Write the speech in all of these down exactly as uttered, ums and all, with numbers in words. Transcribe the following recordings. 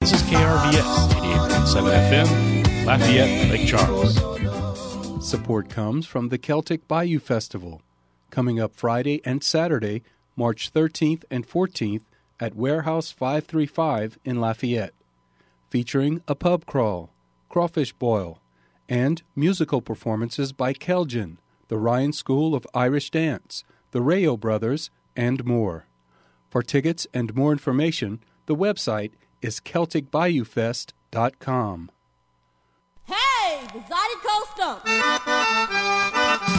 This is K R V S, eighty-eight point seven F M, Lafayette, Lake Charles. Support comes from the Celtic Bayou Festival, coming up Friday and Saturday, March thirteenth and fourteenth at Warehouse five thirty-five in Lafayette, featuring a pub crawl, crawfish boil, and musical performances by Kelgin, the Ryan School of Irish Dance, the Rayo Brothers, and more. For tickets and more information, the website is celtic bayou fest dot com. Hey, the Zydeco Stump!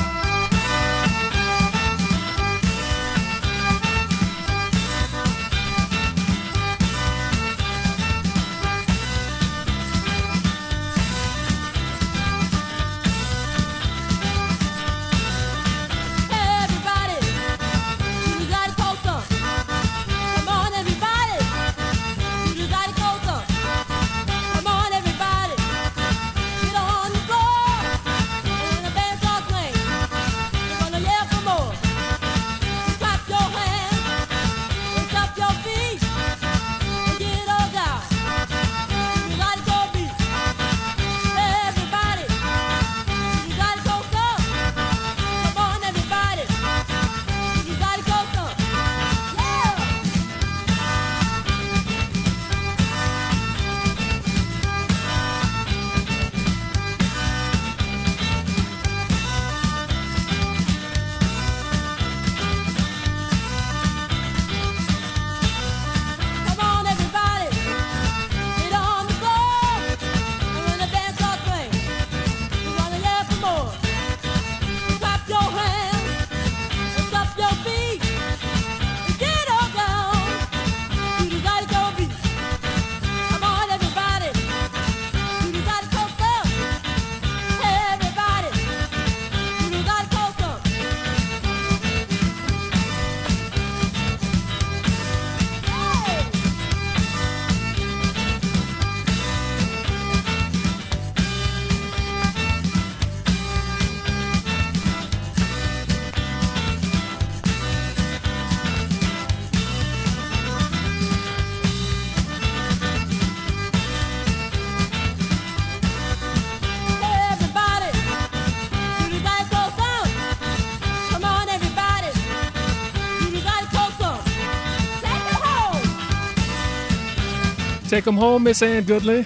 Take them home, Miss Ann Goodley.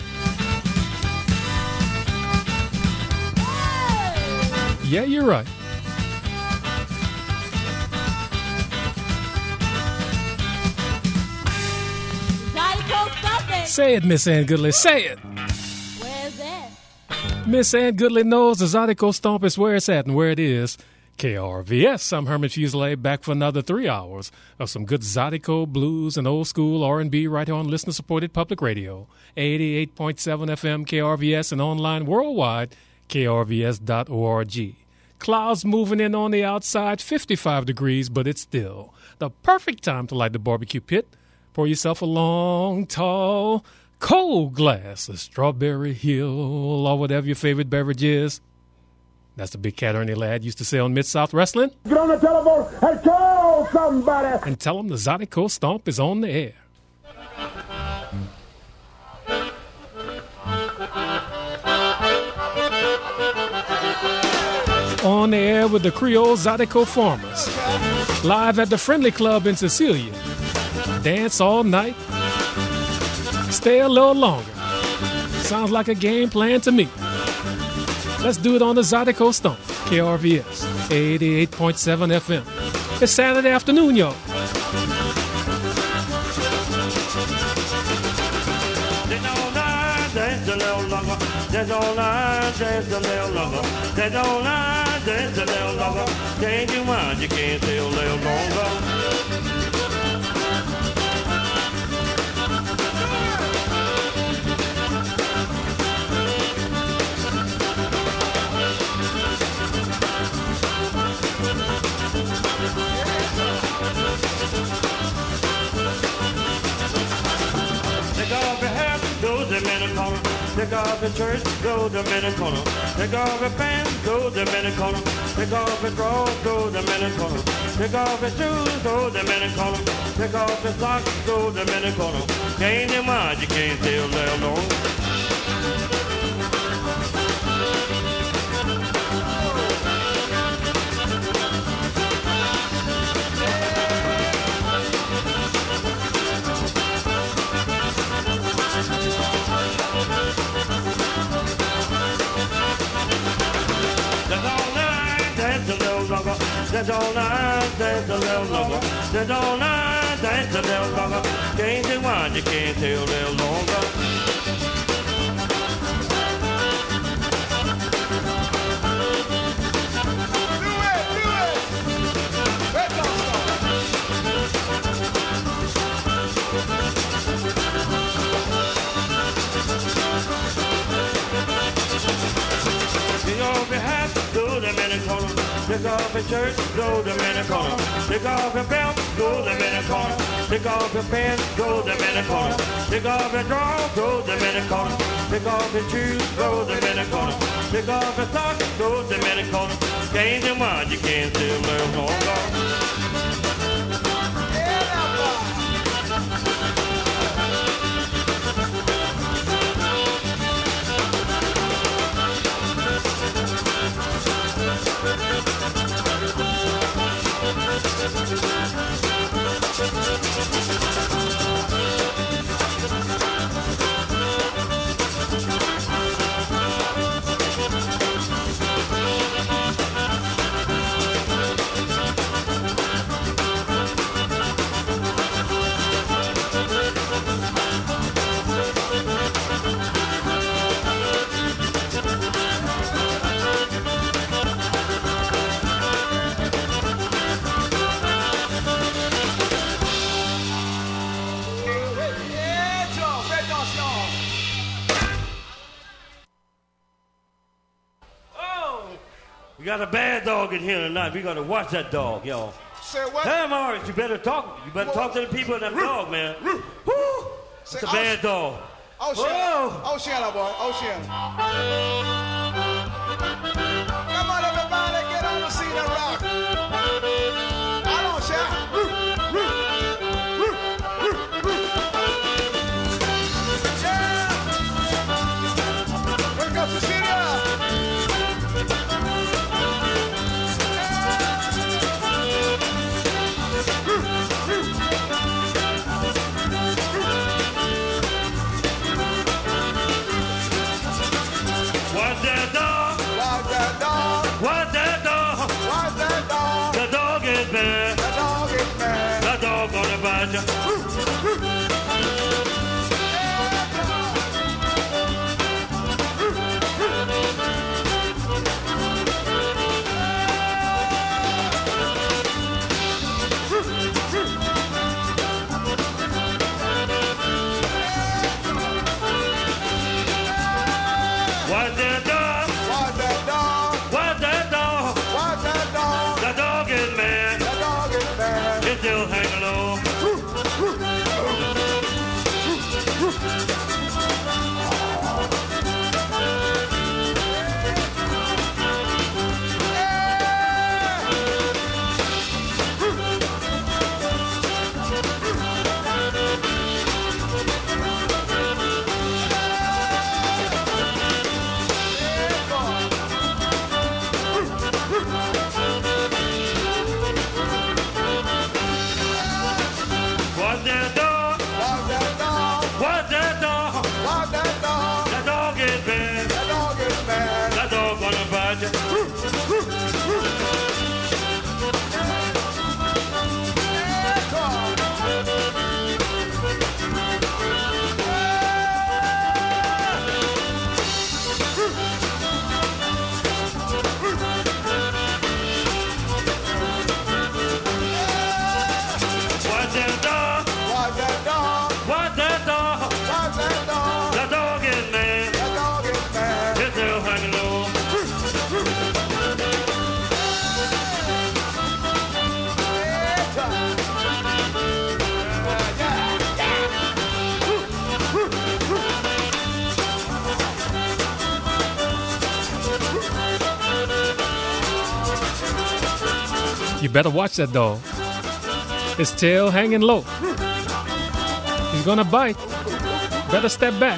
Yeah, you're right. Say it, Miss Ann Goodley. Say it. Where's that? Miss Ann Goodley knows the Zydeco Stomp is where it's at and where it is. K R V S, I'm Herman Fuselier, back for another three hours of some good Zydeco, blues, and old school R and B right here on listener-supported public radio. eighty-eight point seven F M K R V S and online worldwide, K R V S dot org. Clouds moving in on the outside, fifty-five degrees, but it's still the perfect time to light the barbecue pit. Pour yourself a long, tall, cold glass of Strawberry Hill or whatever your favorite beverage is. That's the big cat Ernie lad used to say on Mid-South Wrestling. Get on the telephone and call somebody. And tell them the Zydeco Stomp is on the air. On the air with the Creole Zydeco Farmers. Live at the Friendly Club in Cecilia. Dance all night. Stay a little longer. Sounds like a game plan to me. Let's do it on the Zydeco Stomp, K R V S, eighty-eight point seven F M. It's Saturday afternoon, y'all. They don't lie, dance a little longer. They don't lie, dance a little longer. They don't lie, dance a little longer. Change your mind, you can't stay a little longer. Take off the church, go to Minnesota. Take off the band, go to Minnesota. Take off his drawers, throw them in the corner. Take off his shoes, throw them in the corner. Take off his socks, throw them in the corner. Can't you mind, you can't tell there long. Dance all night, dance a little longer. Dance all night, dance a little longer. Can't you wind, you can't tell a little longer. Do it, do it. Red Dog Take off your hat, throw them in the corner. Take off your shirt, throw them in the corner. Take off your belt, throw them in the corner. Take off your pants, throw them in the corner. Take off your drawers, throw them in the corner. Take off your shoes, throw them in the corner. Take off your socks, throw them in the corner. Can't you mind, you can't still live longer. We got a bad dog in here tonight. We gotta watch that dog, y'all. Say what? Hey, Morris, you better talk. You better talk to the people in that dog, man. Woo! It's a bad dog. Oceana. Oceana, boy. Oceana. Come on, everybody, get on the scene and rock. I don't shout. Yeah. Wake up, Cecilia. What's that dog? What's that dog? What's that dog? What's that dog? The dog is bad. The dog is mad. The dog gonna bite you. What's that dog? What's that dog? What's that dog? What's that dog? The dog is mad. The dog is mad. It's still hanging low. You better watch that dog. His tail hanging low. He's gonna bite. Better step back.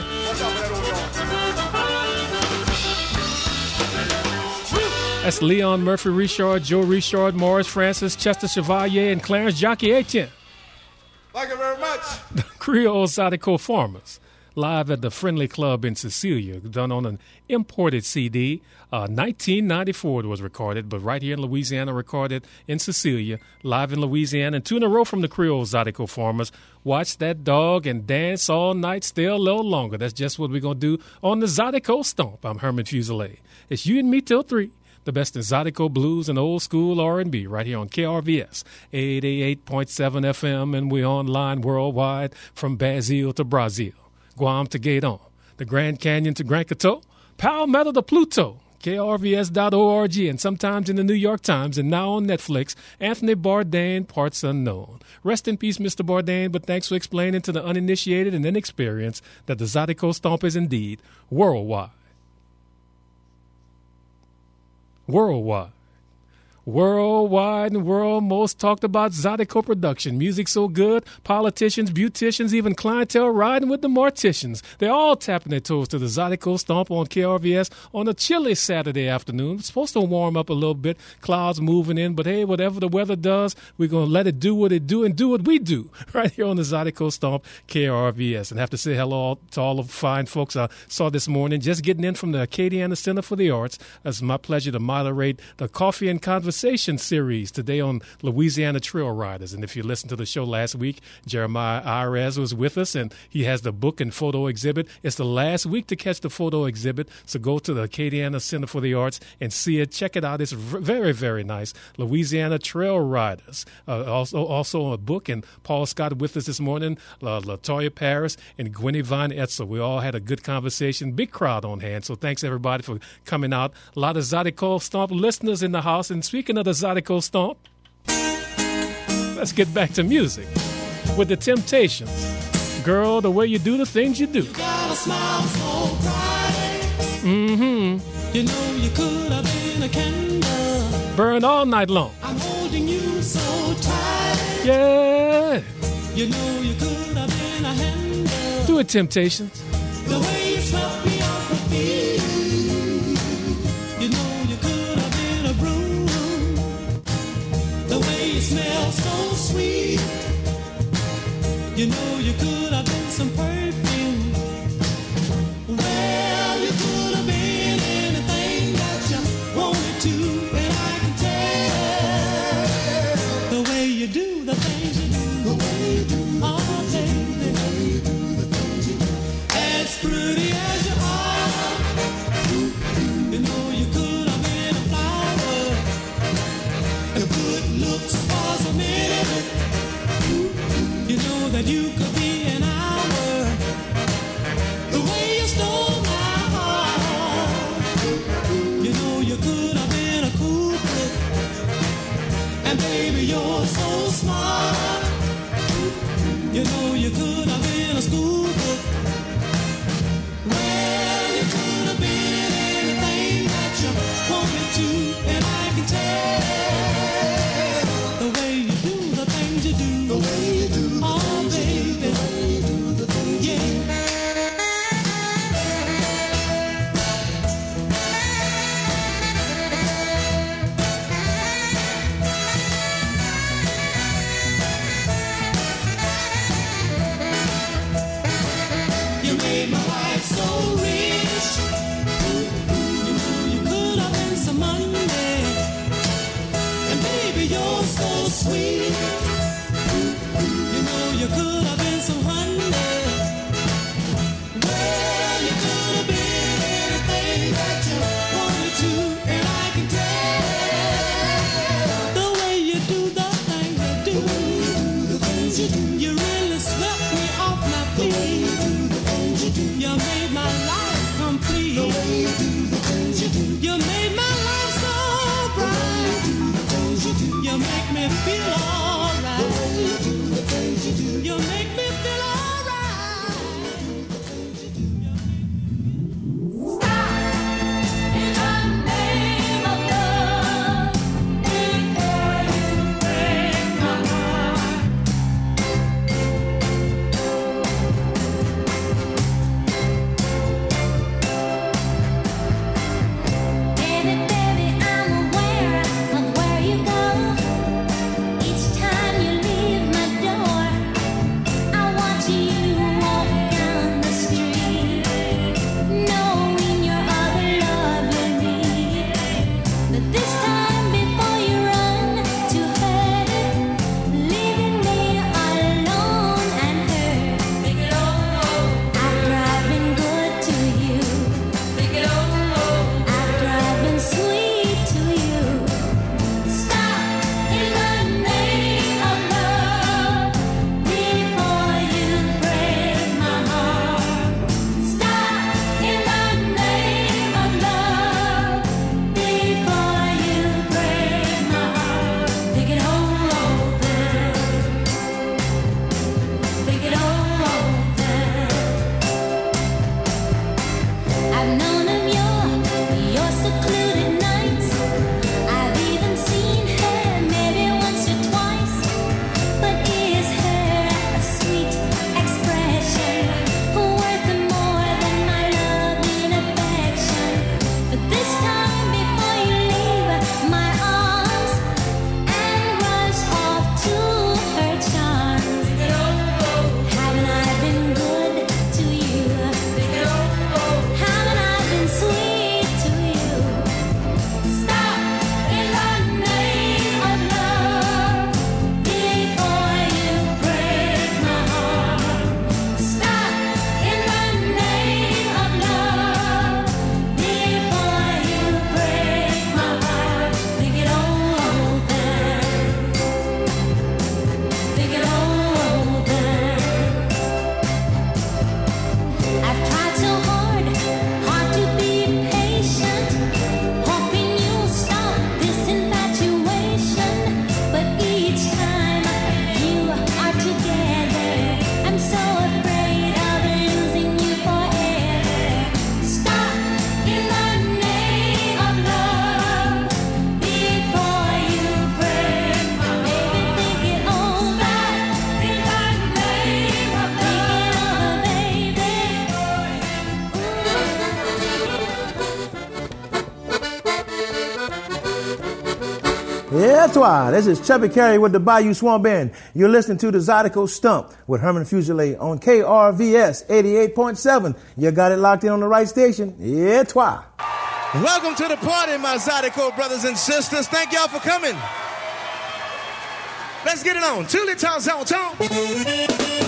That's Leon Murphy Richard, Joe Richard, Morris Francis, Chester Chevalier, and Clarence Jockey Etienne. Thank you very much. The Creole Zydeco Farmers, live at the Friendly Club in Cecilia, done on an imported C D. Uh, nineteen ninety-four it was recorded, but right here in Louisiana, recorded in Cecilia, live in Louisiana, and two in a row from the Creole Zydeco Farmers. Watch that dog and dance all night, stay a little longer. That's just what we're going to do on the Zydeco Stomp. I'm Herman Fuselier. It's you and me till three. The best in Zydeco blues and old school R and B right here on K R V S eighty-eight point seven F M, and we're online worldwide from Basile to Brazil, Guam to Gaydon, the Grand Canyon to Grand Coteau, Palmetto to Pluto, K R V S dot org, and sometimes in the New York Times, and now on Netflix, Anthony Bourdain, Parts Unknown. Rest in peace, Mister Bourdain, but thanks for explaining to the uninitiated and inexperienced that the Zydeco Stomp is indeed worldwide. Worldwide. Worldwide and world most talked about Zydeco production. Music so good, politicians, beauticians, even clientele riding with the morticians. They're all tapping their toes to the Zydeco Stomp on K R V S on a chilly Saturday afternoon. It's supposed to warm up a little bit, clouds moving in, but hey, whatever the weather does, we're going to let it do what it do and do what we do right here on the Zydeco Stomp K R V S. And I have to say hello to all the fine folks I saw this morning just getting in from the Acadiana Center for the Arts. It's my pleasure to moderate the Coffee and Conversation series today on Louisiana Trail Riders. And if you listened to the show last week, Jeremiah Ayres was with us, and he has the book and photo exhibit. It's the last week to catch the photo exhibit, so go to the Acadiana Center for the Arts and see it. Check it out. It's very, very nice. Louisiana Trail Riders. Uh, also, also a book, and Paul Scott with us this morning, uh, LaToya Paris, and Gwenny Vine Etzel. We all had a good conversation. Big crowd on hand, so thanks everybody for coming out. A lot of Zydeco Stomp listeners in the house, and speaking of the Zydeco Stomp, let's get back to music with the Temptations. Girl, the way you do the things you do. You got a smile so bright. Mm-hmm. You know you could have been a candle. Burn all night long. I'm holding you so tight. Yeah. You know you could have been a handle. Do it, Temptations. The way you swept me off my feet. You know you could have been a broom. The way you smell so sweet. You know you could have been some perfume. Well, you could have been anything that you wanted to, and I can tell the way you do the things you do. The way you do the oh, things you do. The way you do the things you do. As pretty as you are, you know you could have been a flower. Your good looks was a minute. You know that you could be an hour. The way you stole my heart. You know you could have been a cool cook. And baby, you're so smart. You know you could have been a school book. Well, you could have been anything that you wanted to, and I can tell the way you do the things you do. The way you do the oh, things baby. You do. The way you do the things yeah. you do. You made my life so rich. You know you could have been some Monday. And baby, you're so sweet. You know you could have been some honey. Well, you could have been anything that you wanted to, and I can tell the way you do the things you do. The things you do. You really swept me off my feet. The things you do. You made my life complete. The way you do the things you do. You made my life so bright. The things you do. You make me feel alright. The way you do the things you do. You make me feel alright. The things you do. In the name of love, before you Yeah, toi. This is Chubby Carey with the Bayou Swamp Band. You're listening to the Zydeco Stump with Herman Fuselier on K R V S eighty-eight point seven. You got it locked in on the right station. Yeah, toi. Welcome to the party, my Zydeco brothers and sisters. Thank y'all for coming. Let's get it on. Two little zone, zone.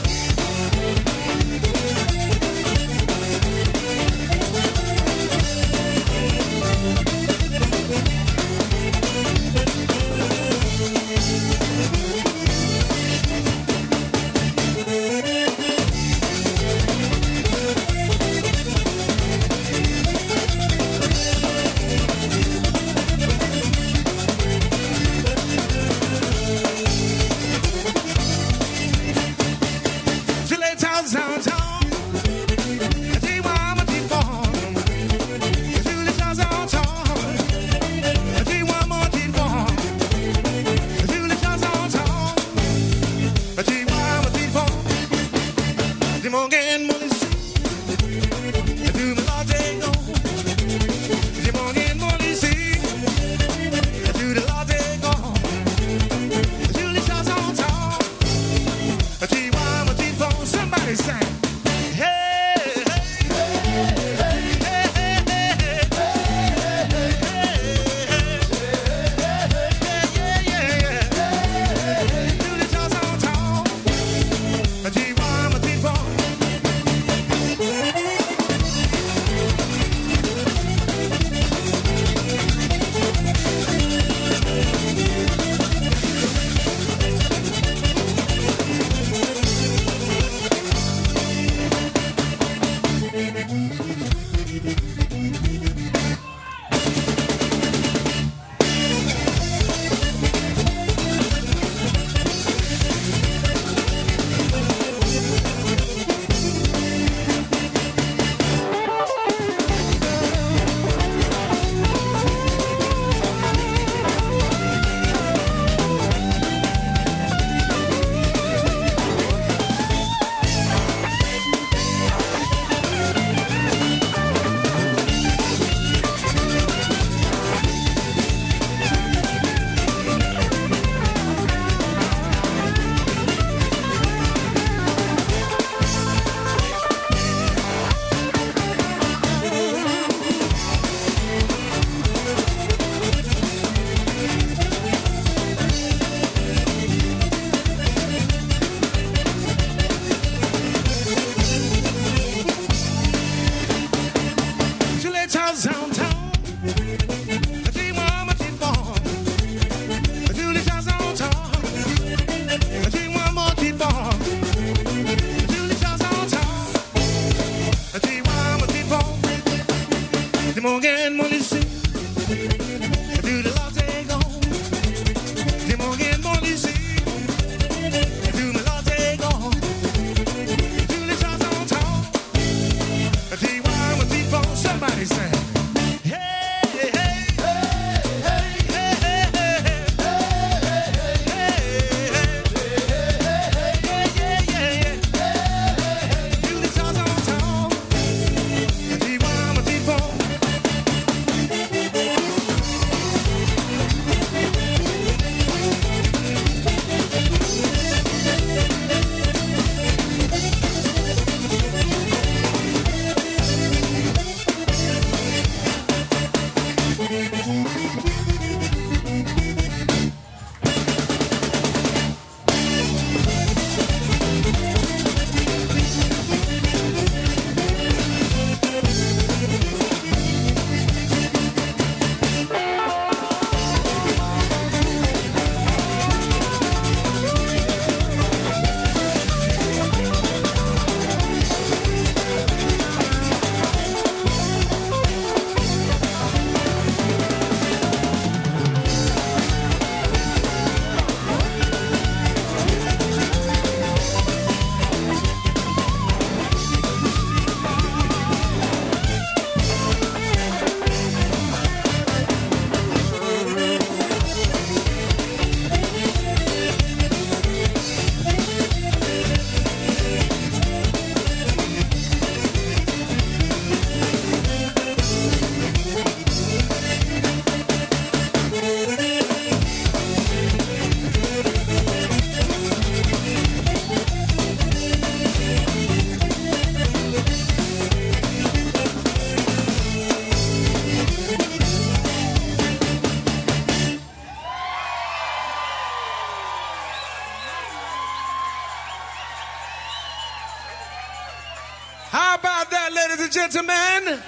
gentlemen,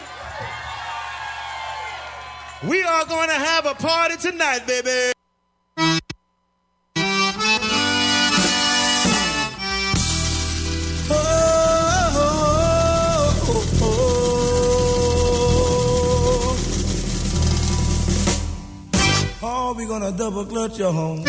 we are going to have a party tonight, baby. Oh, we're gonna double clutch your home.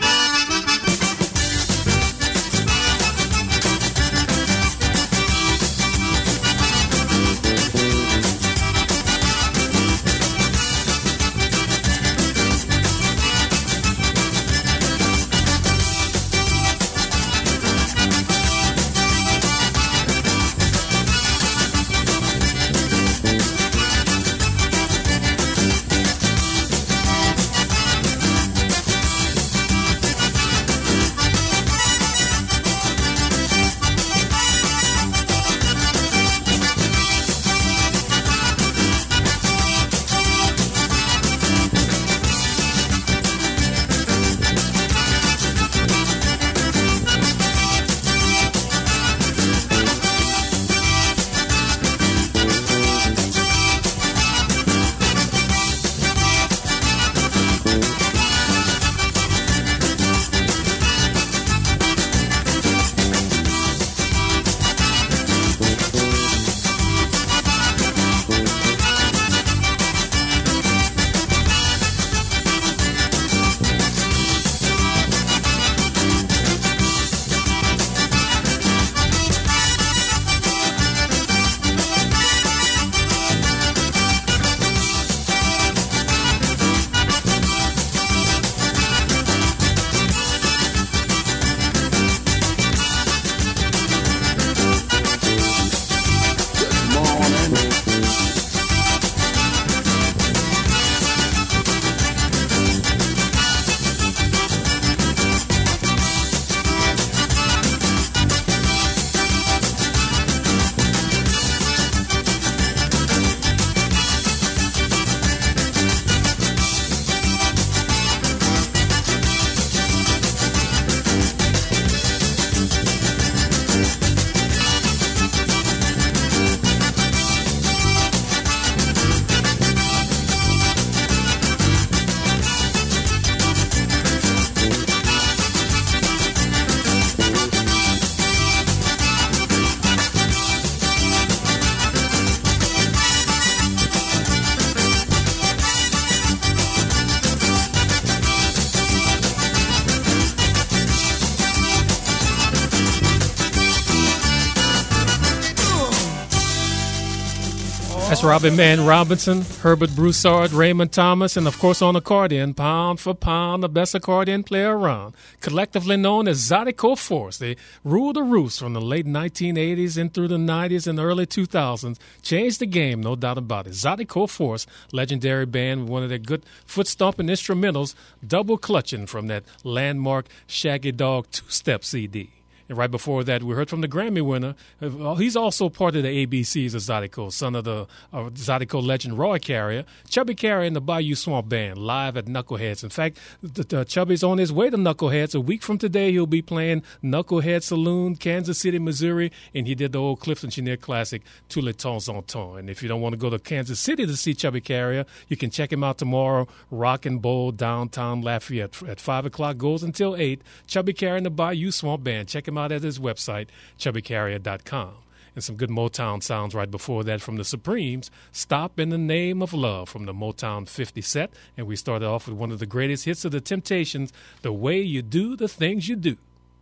That's Robin Man Robinson, Herbert Broussard, Raymond Thomas, and of course on accordion, pound for pound, the best accordion player around. Collectively known as Zydeco Force. They ruled the roost from the late nineteen eighties and through the nineties and early two thousands. Changed the game, no doubt about it. Zydeco Force, legendary band with one of their good foot-stomping instrumentals, double clutching from that landmark Shaggy Dog two-step C D. And right before that, we heard from the Grammy winner. He's also part of the A B Cs of Zydeco, son of the uh, Zydeco legend Roy Carrier. Chubby Carrier and the Bayou Swamp Band live at Knuckleheads. In fact, the, the Chubby's on his way to Knuckleheads. A week from today, he'll be playing Knucklehead Saloon, Kansas City, Missouri, and he did the old Clifton Chenier classic, Tous les temps en temps. And if you don't want to go to Kansas City to see Chubby Carrier, you can check him out tomorrow, Rock and Bowl, downtown Lafayette. At five o'clock, goes until eight. Chubby Carrier and the Bayou Swamp Band. Check him out at his website, chubby carrier dot com. And some good Motown sounds right before that from the Supremes, Stop in the Name of Love from the Motown fifty set. And we started off with one of the greatest hits of the Temptations, The Way You Do the Things You Do.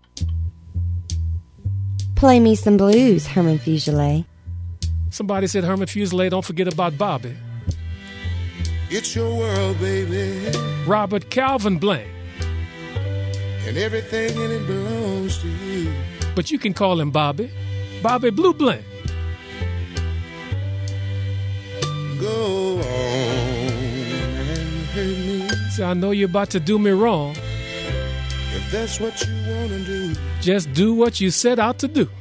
Play me some blues, Herman Fuselier. Somebody said, Herman Fuselier, don't forget about Bobby. It's your world, baby. Robert Calvin Blank. And everything in it belongs to you. But you can call him Bobby. Bobby Blue Blank. Go on and hurt me. See, I know you're about to do me wrong. If that's what you want to do, just do what you set out to do.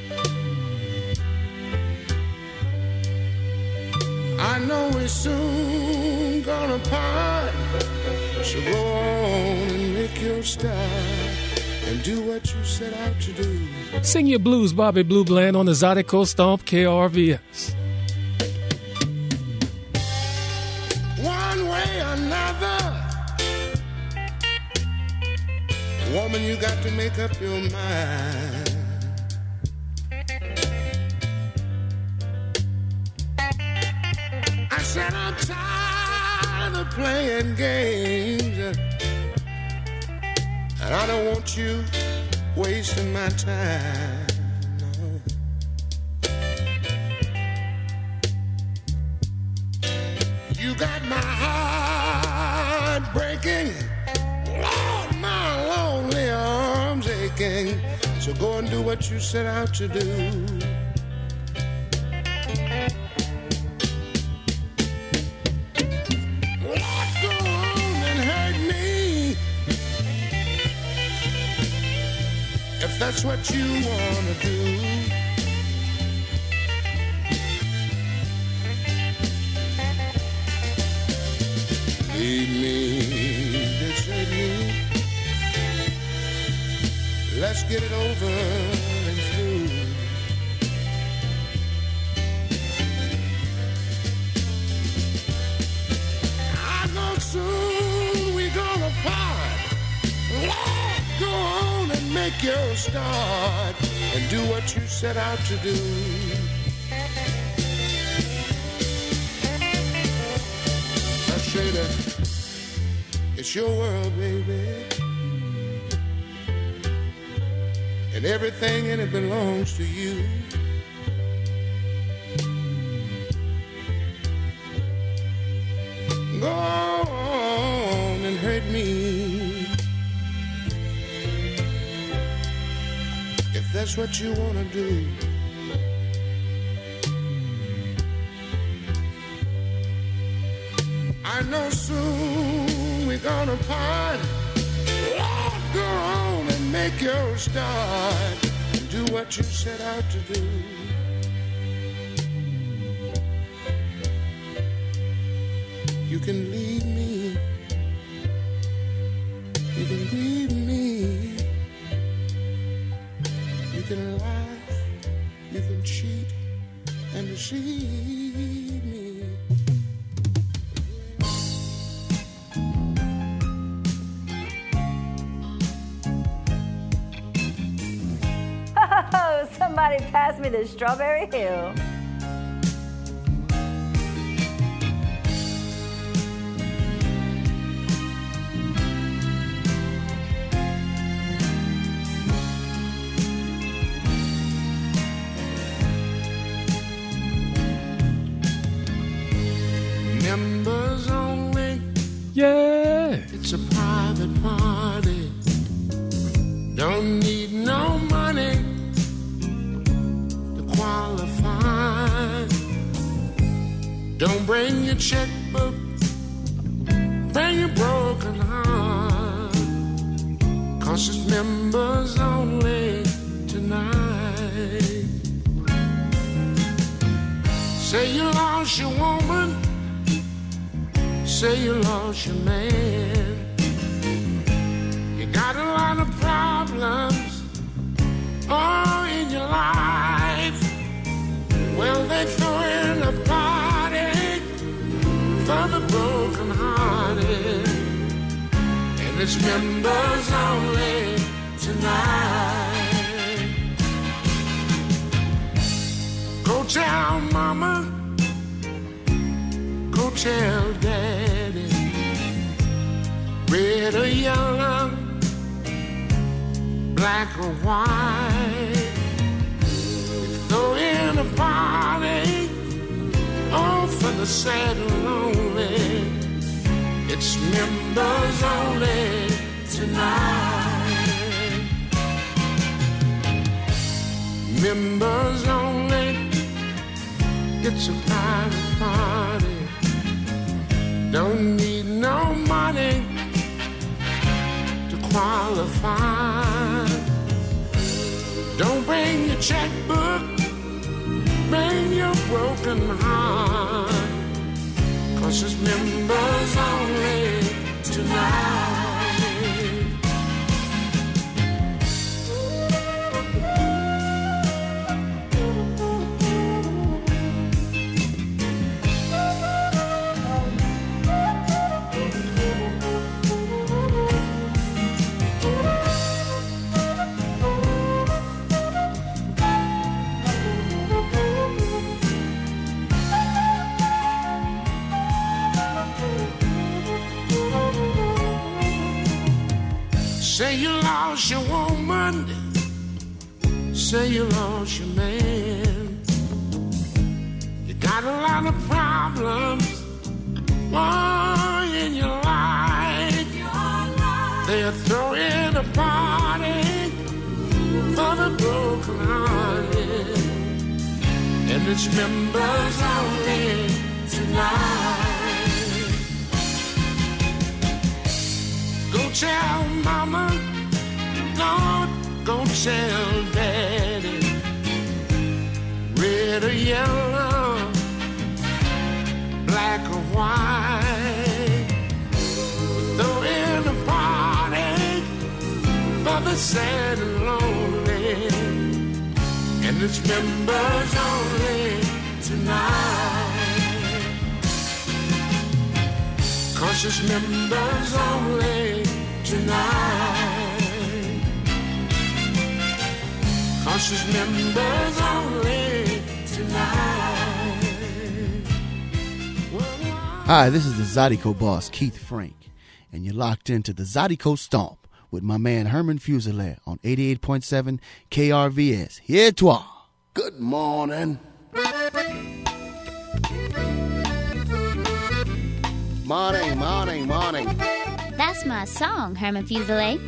I know we're soon gonna part. So go on and make your start and do what you set out to do. Sing your blues, Bobby Blue Bland, on the Zydeco Stomp K R V S. marry another. Woman, you got to make up your mind. I said I'm tired of playing games, and I don't want you wasting my time. No. You got my heart breaking, Lord, my lonely arms aching. So go and do what you set out to do. Lord, go on and hurt me if that's what you wanna do. Leave me, desert me. Let's get it over and through. I know soon we gonna part. Lord, go on and make your start and do what you set out to do. I say that it's your world, baby, and everything in it belongs to you. Go on and hurt me if that's what you want to do. I know soon we're gonna part. Lord, go on and make your start and do what you set out to do. You can leave me, you can leave me, you can lie, you can cheat and deceive me. Oh, somebody pass me the Strawberry Hill. Members only. Yeah. It's a private party. Don't need no money to qualify. Don't bring your checkbook, bring your broken heart, 'cause it's members only tonight. Say you lost your woman, say you lost your man. You got a lot of problems, oh, in your life. Well, they throw in a party for the broken hearted, and it's members only tonight. Go tell mama, go tell daddy, red or yellow, black or white. Throw in a party, oh, for the sad and lonely. It's members only tonight. Members only. It's a private party. Don't need no money to qualify. Don't bring your checkbook, bring your broken heart, 'cause it's members only tonight. Say you lost your woman, say you lost your man. You got a lot of problems, oh, in your life. They're throwing a party for the broken hearted, and it's members only tonight. Go tell mama, Lord, go tell daddy. Red or yellow, black or white, throw in a party for the sad and lonely, and it's members only tonight. 'Cause it's members only tonight. 'Cause it's members only tonight. Hi, this is the Zydeco boss, Keith Frank, and you're locked into the Zydeco Stomp with my man Herman Fuselier on eighty-eight point seven K R V S. Here toi. Good morning. Morning, morning, morning. That's my song, Herman Fuselier.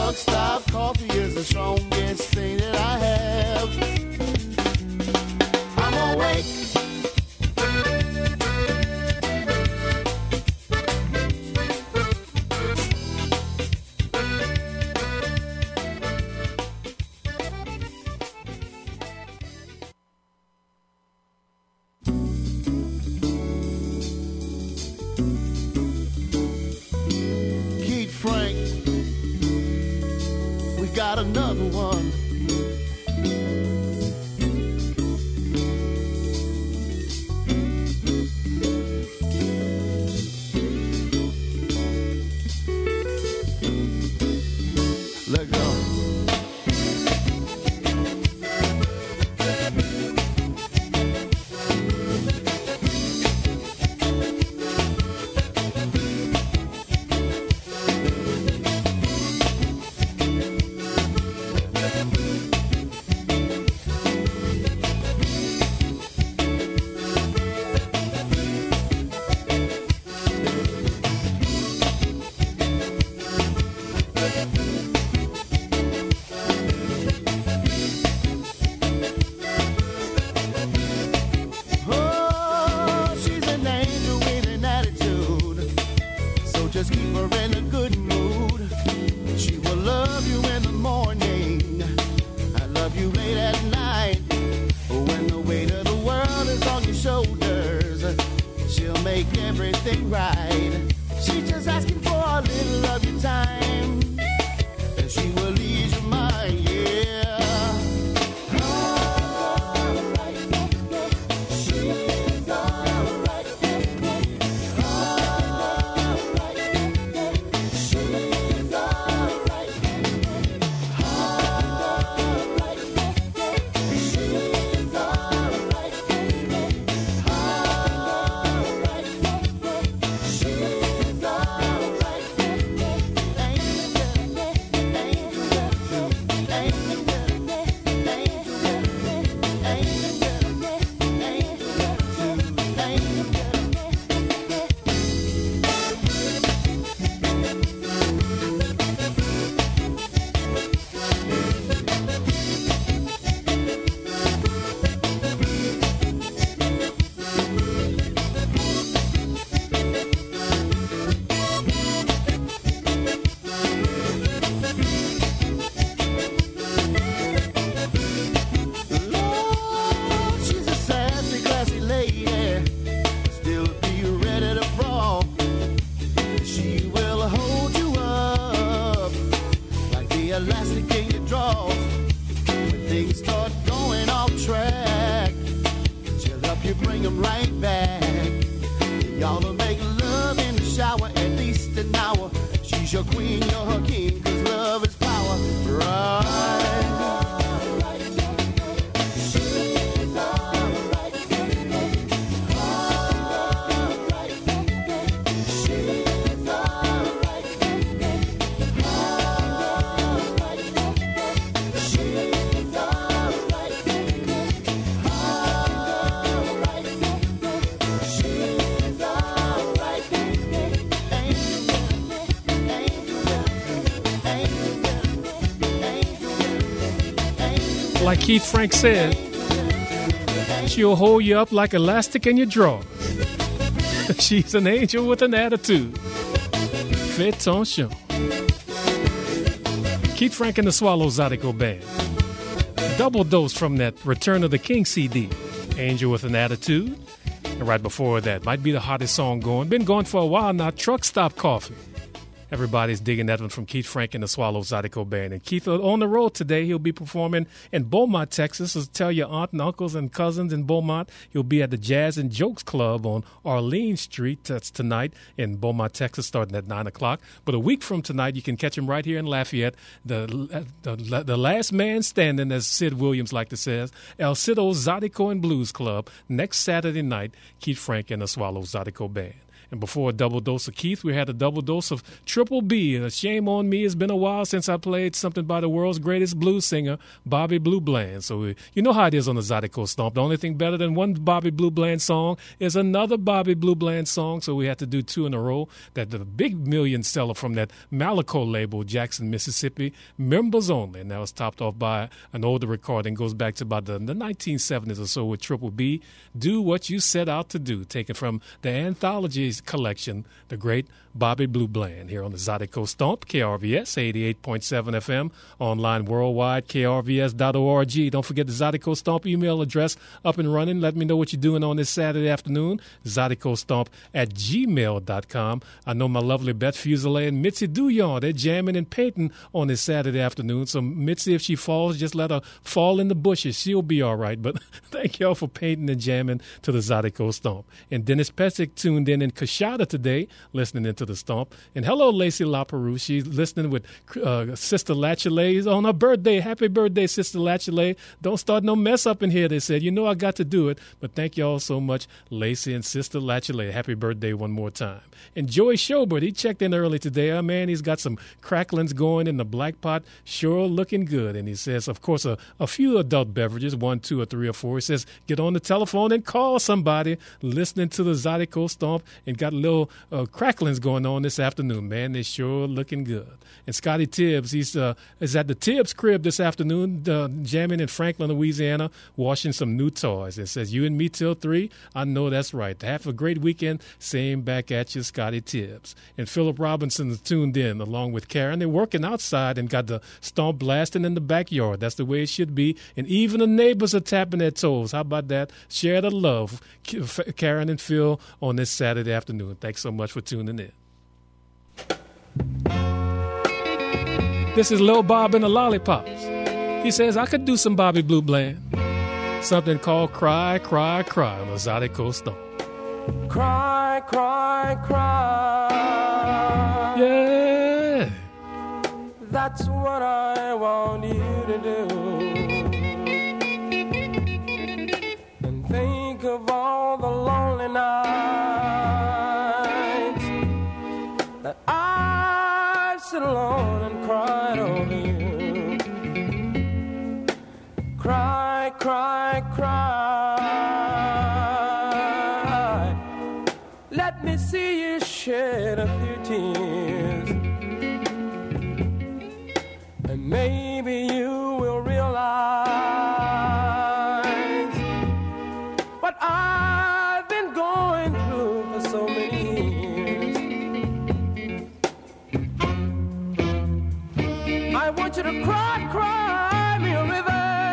Truck stop coffee is the strongest thing that I have. I'm awake. Keith Frank, we got another one. Let go. Oh, she's an angel with an attitude, so just keep her in a good mood. She will love you in the morning, I love you late at night. When the weight of the world is on your shoulders, she'll make everything right. She's just asking for a little of your time, and she will ease your mind, yeah. Lord, she's a sassy, classy lady, still be ready to brawl. She will hold you up like the elastic in your drawers. When things start going off track, she'll help you bring them right back. Y'all will make love in the shower at least an hour. She's your queen, you're her king, 'cause love is power, right? Like Keith Frank said, she'll hold you up like elastic in your drawers. She's an angel with an attitude. Fait attention. Keith Frank and the Swallow Zydeco Band. Double dose from that Return of the King C D. Angel with an Attitude. And right before that, might be the hottest song going. Been going for a while now, Truck Stop Coffee. Everybody's digging that one from Keith Frank and the Swallow Zydeco Band. And Keith on the road today. He'll be performing in Beaumont, Texas. So tell your aunt and uncles and cousins in Beaumont. He'll be at the Jazz and Jokes Club on Arlene Street. That's tonight in Beaumont, Texas, starting at nine o'clock. But a week from tonight, you can catch him right here in Lafayette. The, the, the last man standing, as Sid Williams like to say, El Cido Zydeco and Blues Club. Next Saturday night, Keith Frank and the Swallow Zydeco Band. And before a double dose of Keith, we had a double dose of Triple B. Uh, shame on me. It's been a while since I played something by the world's greatest blues singer, Bobby Blue Bland. So uh, you know how it is on the Zydeco Stomp. The only thing better than one Bobby Blue Bland song is another Bobby Blue Bland song. So we had to do two in a row. That the big million seller from that Malaco label, Jackson, Mississippi, Members Only. And that was topped off by an older recording. Goes back to about the, the nineteen seventies or so with Triple B. Do What You Set Out to Do. Taken from the Anthologies collection, the great Bobby Blue Bland, here on the Zydeco Stomp, K R V S eighty-eight point seven F M, online worldwide, K R V S dot org. Don't forget the Zydeco Stomp email address up and running. Let me know what you're doing on this Saturday afternoon, Zydeco Stomp at gmail dot com. I know my lovely Beth Fuselier and Mitzi Douillon, they're jamming and painting on this Saturday afternoon. So Mitzi, if she falls, just let her fall in the bushes. She'll be all right. But thank y'all for painting and jamming to the Zydeco Stomp. And Dennis Pesic tuned in in Coshada today, listening into the Stomp. And hello, Lacey LaPerouse. She's listening with uh, Sister Latchley on her birthday. Happy birthday, Sister Latchley. Don't start no mess up in here, they said. You know I got to do it. But thank y'all so much, Lacey and Sister Latchley. Happy birthday one more time. And Joey Schobert, he checked in early today. Oh, man, he's got some cracklings going in the black pot. Sure looking good. And he says, of course, a, a few adult beverages, one, two, or three, or four. He says, get on the telephone and call somebody listening to the Zydeco Stomp and got a little uh, cracklings going on this afternoon. Man, they're sure looking good. And Scotty Tibbs, he's uh, is at the Tibbs crib this afternoon, uh, jamming in Franklin, Louisiana, washing some new toys. It says, you and me till three. I know that's right. Have a great weekend. Same back at you, Scotty Tibbs. And Philip Robinson is tuned in along with Karen. They're working outside and got the Stomp blasting in the backyard. That's the way it should be. And even the neighbors are tapping their toes. How about that? Share the love, Karen and Phil, on this Saturday afternoon. Thanks so much for tuning in. This is Lil Bob and the Lollipops. He says, I could do some Bobby Blue Bland. Something called Cry, Cry, Cry on the Zydeco Stomp. Cry, cry, cry. Yeah. That's what I want you to do. And think of all the lonely nights that I sit alone and cried over you. Cry, cry, cry. Let me see you shed a few tears. And maybe you will realize what I've been going through for so many years. I want you to cry, cry me a river.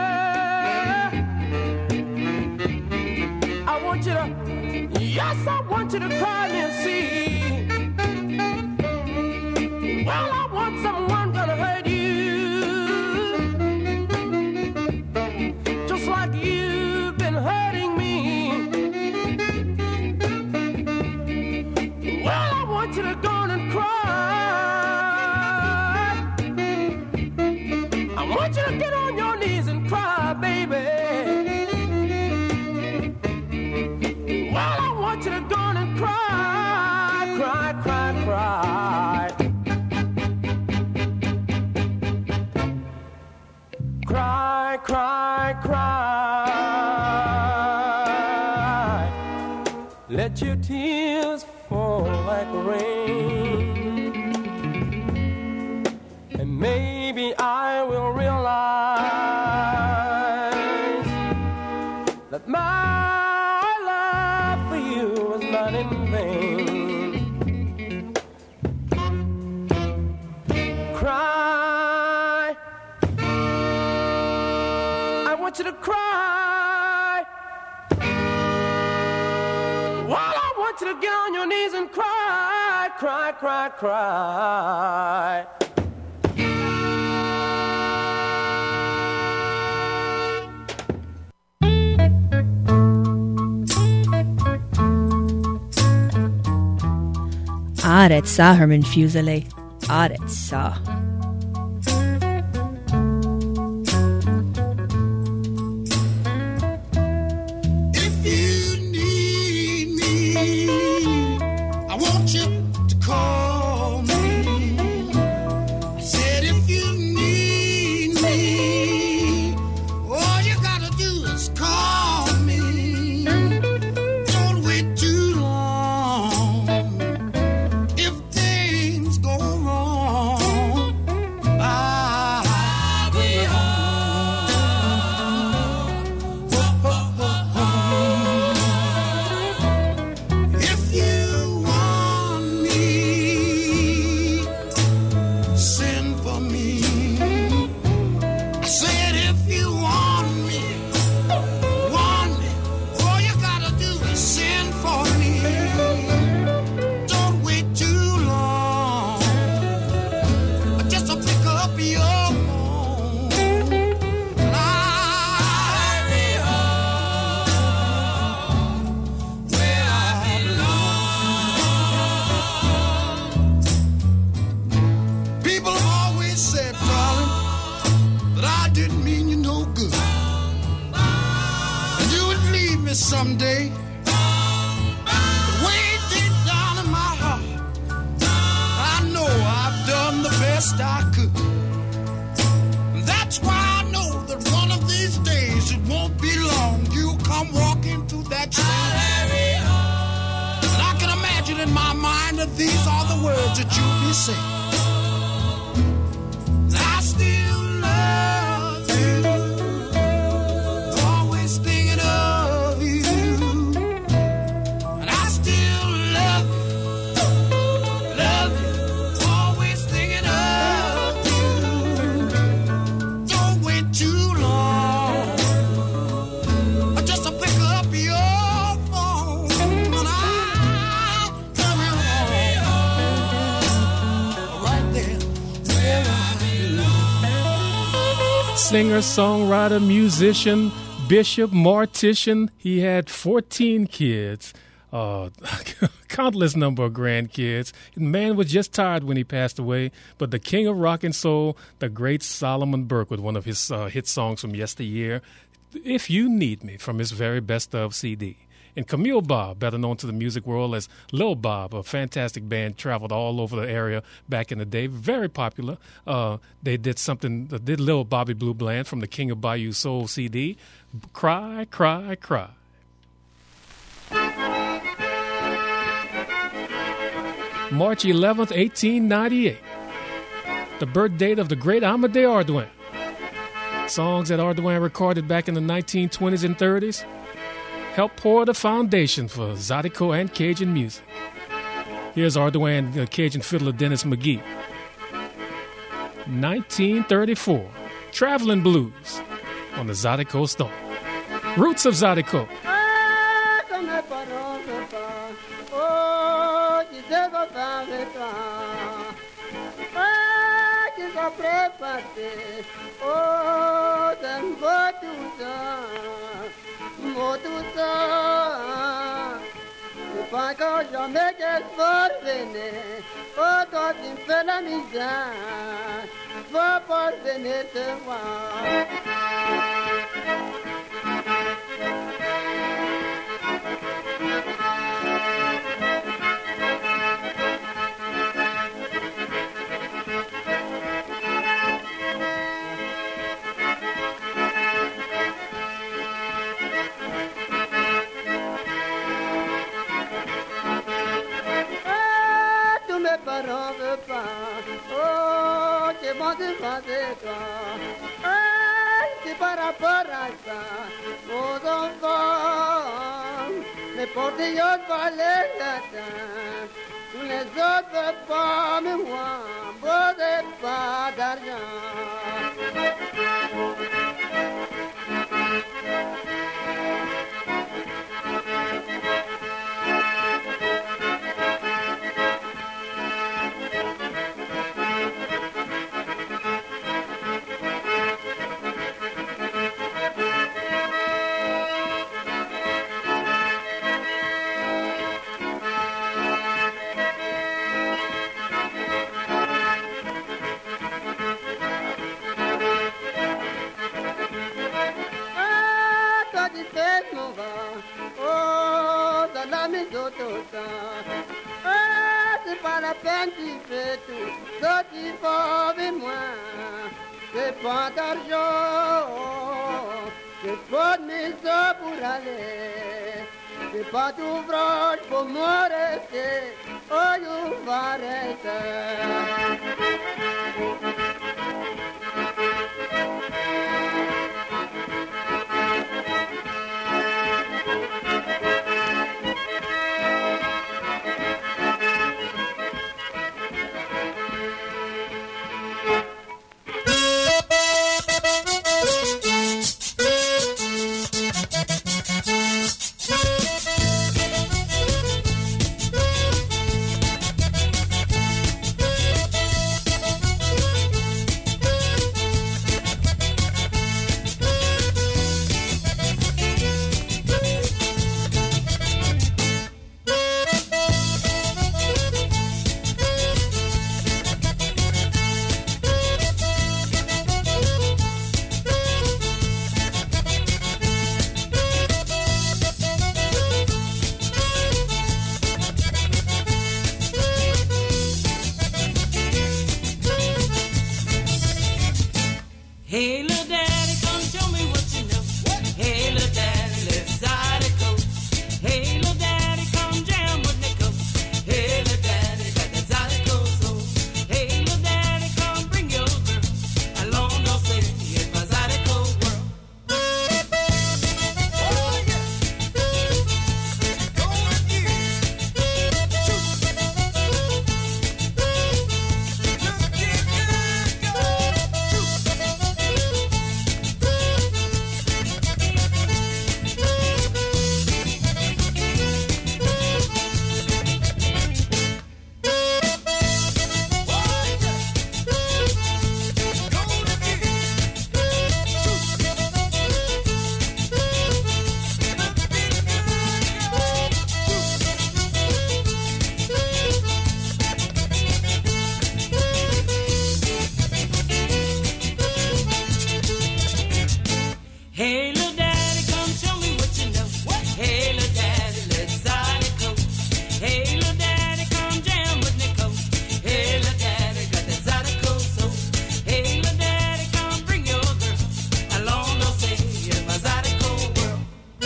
I want you to, yes, I want you to cry me a sea. Well, I want someone gonna hurt you. Like you've been hurting me. Well, I want you to go on and cry. I want you to get on your knees and cry, baby. Well, I want you to go on and cry, cry, cry, cry. Cry, cry, cry. Let your tears fall like rain. And maybe I will realize that my love for you was not in vain. Cry. I want you to cry. Well, I want you to get on your knees and cry, cry, cry, cry. Aretsa, Herman Fuselier. Aretsa. If you need me, I said if you want me, want me, all you gotta do is send for me. Don't wait too long, just to pick up your phone. And I'll be home where I belong. People have always said, darling, that I didn't mean you no good. And you would leave me someday. But way deep down in my heart, I know I've done the best I could. And that's why I know that one of these days, it won't be long, you'll come walking through that train. And I can imagine in my mind that these are the words that you'll be saying. I still love you, always thinking of you. And I still love you, love you, always thinking of you. Don't wait too long, just to pick up your phone. And I'll come home right there where I Singer, songwriter, musician, bishop, mortician. He had fourteen kids, uh, countless number of grandkids. The man was just tired when he passed away, but the king of rock and soul, the great Solomon Burke, with one of his uh, hit songs from yesteryear, If You Need Me, from his very best of C D. And Camille Bob, better known to the music world as Lil Bob, a fantastic band, traveled all over the area back in the day, very popular. Uh, they did something, they did Lil Bobby Blue Bland from the King of Bayou Soul C D, Cry, Cry, Cry. March eleventh, eighteen ninety-eight, the birth date of the great Amadé Ardoin. Songs that Ardoin recorded back in the nineteen twenties and thirties helped pour the foundation for Zydeco and Cajun music. Here's Ardoin uh, Cajun fiddler Dennis McGee. nineteen thirty-four, Traveling Blues on the Zydeco Stomp. Roots of Zydeco. Pas quand jamais qu'elle va venir, oh toi tu me fais la misère, va pas venir te voir. Parents veulent pas, oh, c'est bon de penser toi. Ah, c'est par rapport à ça, nos enfants, les portillons valaient la tête. Tous les autres veulent pas, mais moi, moi, j'ai pas d'argent. Ah, c'est pas la peine, tu fais tout, ça tu vas avec moi. C'est pas d'argent, c'est pas de maison pour aller. C'est pas d'ouvrage pour moi rester, oh, you vas rester. Hey, little daddy, come show me what you know. Hey, little daddy, let's zydeco. Hey, little daddy, come jam with Nico. Hey, little daddy, got that zydeco soul. Hey, little daddy, come bring your girl along, don't say it's my zydeco world. Hey, little daddy, come show me what you know. Hey, little daddy, let's zydeco. Hey, little daddy, come jam with Nico. Hey, little daddy, got that zydeco soul. Hey, little daddy, come bring your girl along, don't say it's my zydeco world.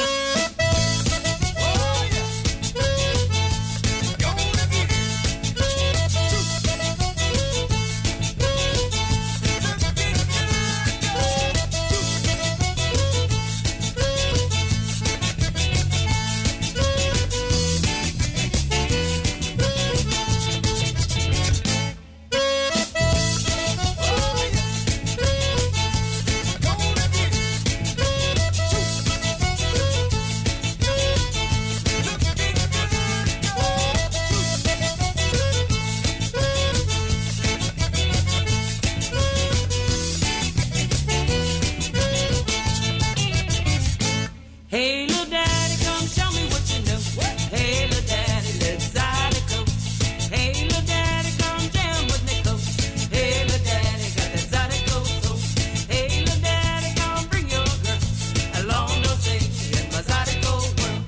Hey, little daddy, come show me what you know. Hey, little daddy, let's zydeco. Hey, little daddy, come jam with Nico. Hey, little daddy, got that zydeco soul. Hey, little daddy, come bring your girl along, don't say it's my zydeco world.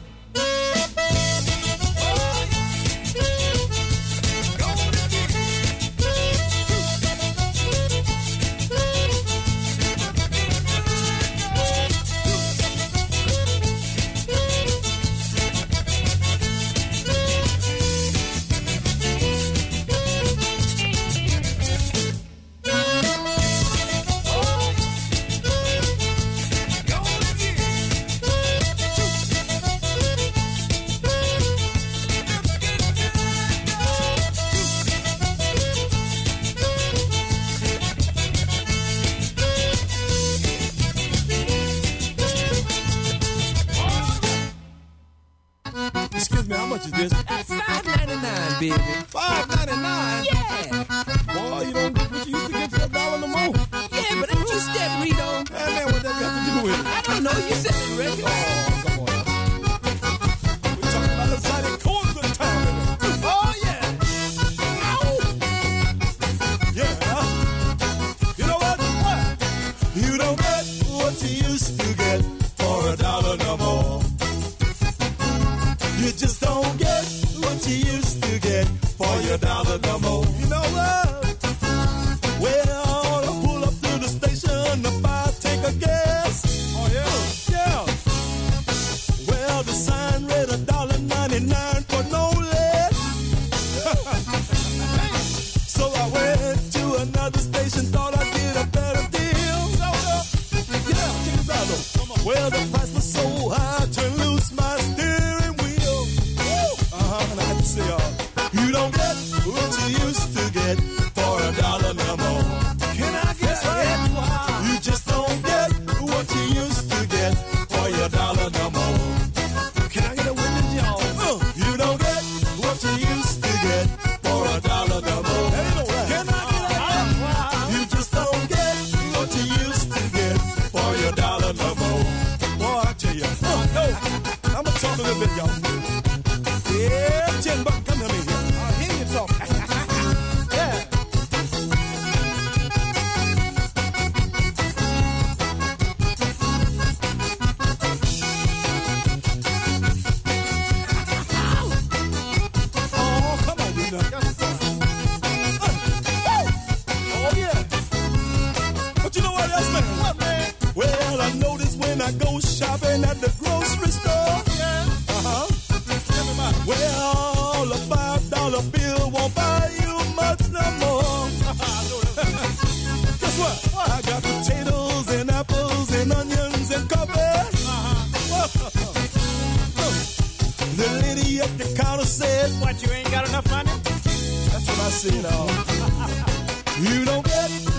Excuse me, how much is this? That's five ninety-nine, baby. Five ninety-nine. Yeah. Boy, you don't get what you used to get for a dollar no more. Yeah, but ain't you step Rito? Hey, man, what that got to do with it? I don't know. You said the record. Oh, come on now. We talking about the Sonic Cold good time. Oh, yeah. Ow. Yeah. You know what? What? You don't get what you used to get for a dollar no more. You just don't get what you used to get for your dollar no more. You know what? Well, I pull up to the station if I take a guess. Oh, yeah. Yeah. Well, the sign read a dollar ninety-nine for no less. So I went to another station, thought I'd get a better deal. Yeah, check this out though. Well, the price was so high, I turned loose my steering wheel. Uh-huh, and I had to say, uh, you don't get what you used to get for a dollar no more. Can I get it? You just don't get what you used to get for your dollar no more. Can I get a witness, y'all? Uh, you don't get what you used to get for a dollar no more. Can I get it? You just don't get what you used to get for your dollar no more. Boy, Well, I notice when I go shopping at the grocery store. Uh-huh. Well, a five dollar bill won't buy you much no more. Guess what? I got potatoes and apples and onions and coffee. The lady at the counter said, "What, you ain't got enough money?" That's what I said, oh. You don't get